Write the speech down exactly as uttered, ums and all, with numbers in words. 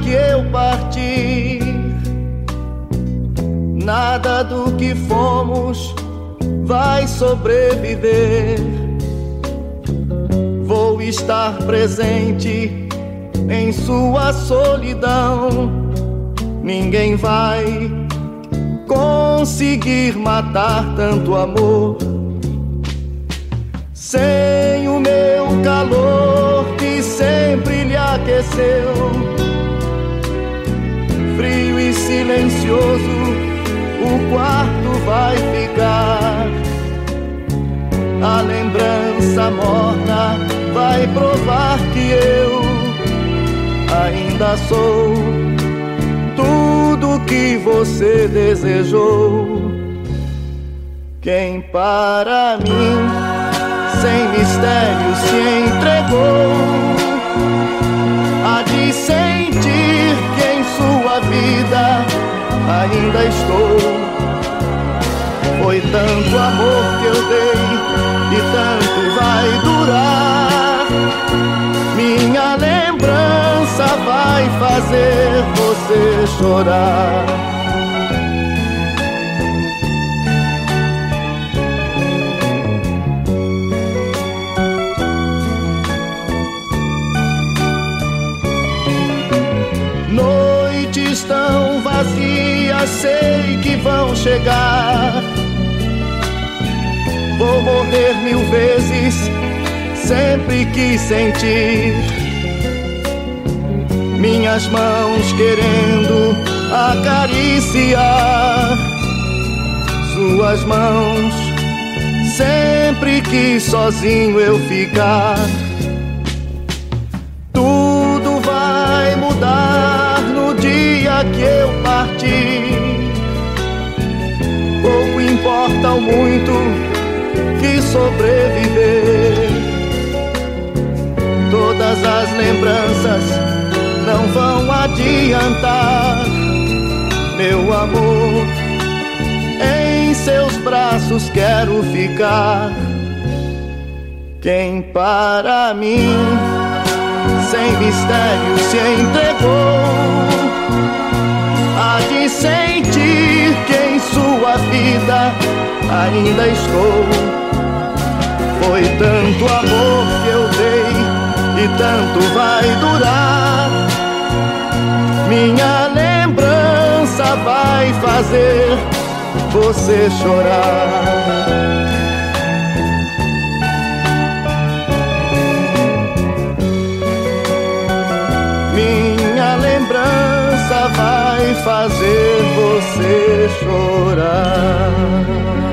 que eu partir, nada do que fomos vai sobreviver. Vou estar presente em sua solidão. Ninguém vai conseguir matar tanto amor. Sem o meu calor que sempre lhe aqueceu, frio e silencioso o quarto vai ficar. A lembrança morna vai provar que eu ainda sou tudo que você desejou. Quem para mim sem mistério se entregou, há de sentir que em sua vida ainda estou. Foi tanto amor que eu dei e tanto vai durar. Minha lembrança vai fazer você chorar. Noites tão vazias sei que vão chegar. Vou morrer mil vezes sempre que sentir minhas mãos querendo acariciar suas mãos sempre que sozinho eu ficar. Tudo vai mudar no dia que eu partir. Pouco importa o muito que sobreviver. Todas as lembranças não vão adiantar. Meu amor, em seus braços quero ficar. Quem para mim sem mistério se entregou, há de sentir que em sua vida ainda estou. Foi tanto amor que eu dei e tanto vai durar. Minha lembrança vai fazer você chorar. Minha lembrança vai fazer você chorar.